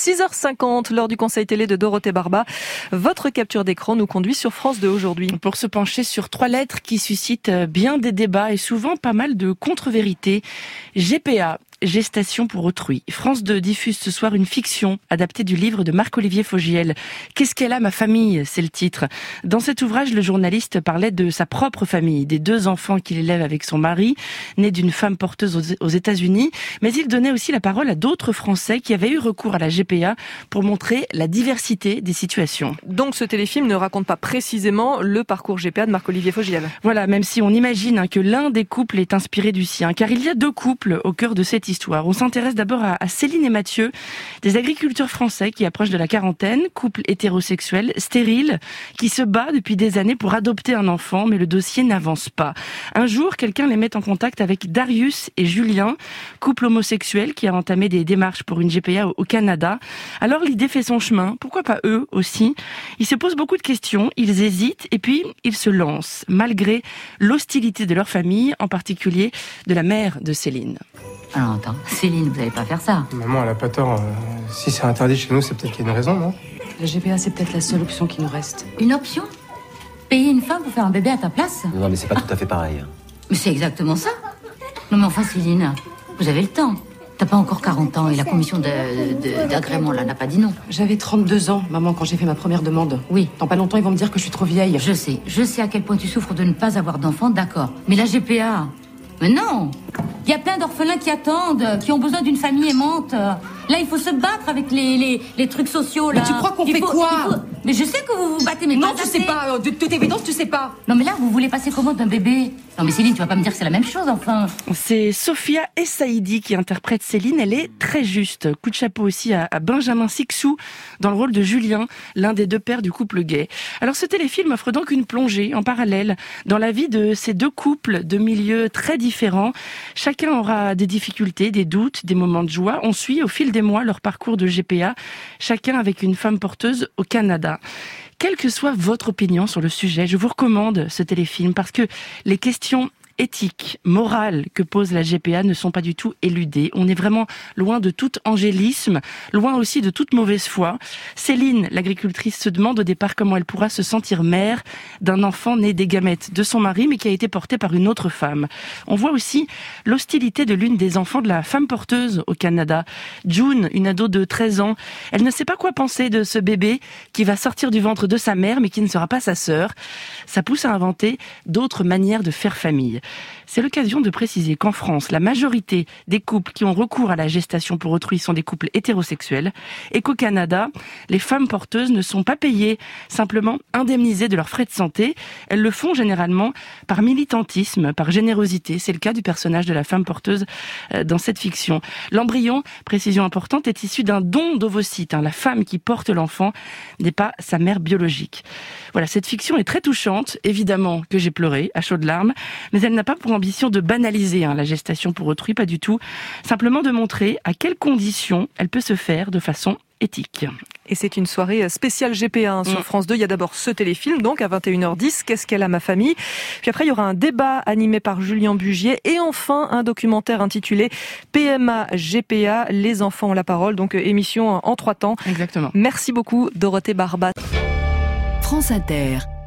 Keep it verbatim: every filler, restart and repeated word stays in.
six heures cinquante, l'heure du conseil télé de Dorothée Barba. Votre capture d'écran nous conduit sur France deux aujourd'hui. Pour se pencher sur trois lettres qui suscitent bien des débats et souvent pas mal de contre-vérités. G P A. Gestation pour autrui. France deux diffuse ce soir une fiction adaptée du livre de Marc-Olivier Fogiel. Qu'est-ce qu'elle a, ma famille ? C'est le titre. Dans cet ouvrage, le journaliste parlait de sa propre famille, des deux enfants qu'il élève avec son mari, nés d'une femme porteuse aux États-Unis, mais il donnait aussi la parole à d'autres Français qui avaient eu recours à la G P A pour montrer la diversité des situations. Donc ce téléfilm ne raconte pas précisément le parcours G P A de Marc-Olivier Fogiel. Voilà, même si on imagine hein, que l'un des couples est inspiré du sien, car il y a deux couples au cœur de cette histoire. On s'intéresse d'abord à Céline et Mathieu, des agriculteurs français qui approchent de la quarantaine, couple hétérosexuel, stérile, qui se bat depuis des années pour adopter un enfant, mais le dossier n'avance pas. Un jour, quelqu'un les met en contact avec Darius et Julien, couple homosexuel qui a entamé des démarches pour une G P A au Canada. Alors l'idée fait son chemin, pourquoi pas eux aussi ? Ils se posent beaucoup de questions, ils hésitent et puis ils se lancent, malgré l'hostilité de leur famille, en particulier de la mère de Céline. Alors attends, Céline, vous allez pas faire ça. Maman, elle a pas tort. Euh, si c'est interdit chez nous, c'est peut-être qu'il y a une raison, non ? La G P A, c'est peut-être la seule option qui nous reste. Une option ? Payer une femme pour faire un bébé à ta place ? Non, mais c'est pas tout à fait pareil. Mais c'est exactement ça. Non mais enfin, Céline, vous avez le temps. T'as pas encore quarante ans et la commission de, de, d'agrément là n'a pas dit non. J'avais trente-deux ans, maman, quand j'ai fait ma première demande. Oui. Dans pas longtemps, ils vont me dire que je suis trop vieille. Je sais, je sais à quel point tu souffres de ne pas avoir d'enfant, d'accord. Mais la G P A, mais non. Il y a plein d'orphelins qui attendent, qui ont besoin d'une famille aimante. Là, il faut se battre avec les, les, les trucs sociaux, là. Mais tu crois qu'on il fait faut, quoi faut... Mais je sais que vous vous battez, mais non, pas tu assez. sais pas. De toute évidence, tu sais pas. Non, mais là, vous voulez passer comment d'un bébé ? Non, mais Céline, tu vas pas me dire que c'est la même chose, enfin. C'est Sophia Essaïdi qui interprète Céline. Elle est très juste. Coup de chapeau aussi à, à Benjamin Sixou dans le rôle de Julien, l'un des deux pères du couple gay. Alors, ce téléfilm offre donc une plongée en parallèle dans la vie de ces deux couples de milieux très différents. Chacun aura des difficultés, des doutes, des moments de joie. On suit au fil des mois leur parcours de G P A, chacun avec une femme porteuse au Canada. Quelle que soit votre opinion sur le sujet, je vous recommande ce téléfilm parce que les questions éthiques, morales que pose la G P A ne sont pas du tout éludées. On est vraiment loin de tout angélisme, loin aussi de toute mauvaise foi. Céline, l'agricultrice, se demande au départ comment elle pourra se sentir mère d'un enfant né des gamètes de son mari mais qui a été porté par une autre femme. On voit aussi l'hostilité de l'une des enfants de la femme porteuse au Canada. June, une ado de treize ans, elle ne sait pas quoi penser de ce bébé qui va sortir du ventre de sa mère mais qui ne sera pas sa sœur. Ça pousse à inventer d'autres manières de faire famille. C'est l'occasion de préciser qu'en France, la majorité des couples qui ont recours à la gestation pour autrui sont des couples hétérosexuels et qu'au Canada, les femmes porteuses ne sont pas payées, simplement indemnisées de leurs frais de santé. Elles le font généralement par militantisme, par générosité. C'est le cas du personnage de la femme porteuse dans cette fiction. L'embryon, précision importante, est issu d'un don d'ovocytes. La femme qui porte l'enfant n'est pas sa mère biologique. Voilà, cette fiction est très touchante. Évidemment que j'ai pleuré à chaudes larmes, mais elle n'a pas pour ambition de banaliser hein, la gestation pour autrui, pas du tout. Simplement de montrer à quelles conditions elle peut se faire de façon éthique. Et c'est une soirée spéciale G P A hein, sur mmh. France deux. Il y a d'abord ce téléfilm, donc à vingt et une heures dix, Qu'est-ce qu'elle a, ma famille ? Puis après, il y aura un débat animé par Julien Bugier et enfin un documentaire intitulé P M A G P A, les enfants ont la parole. Donc émission en trois temps. Exactement. Merci beaucoup, Dorothée Barba. France Inter.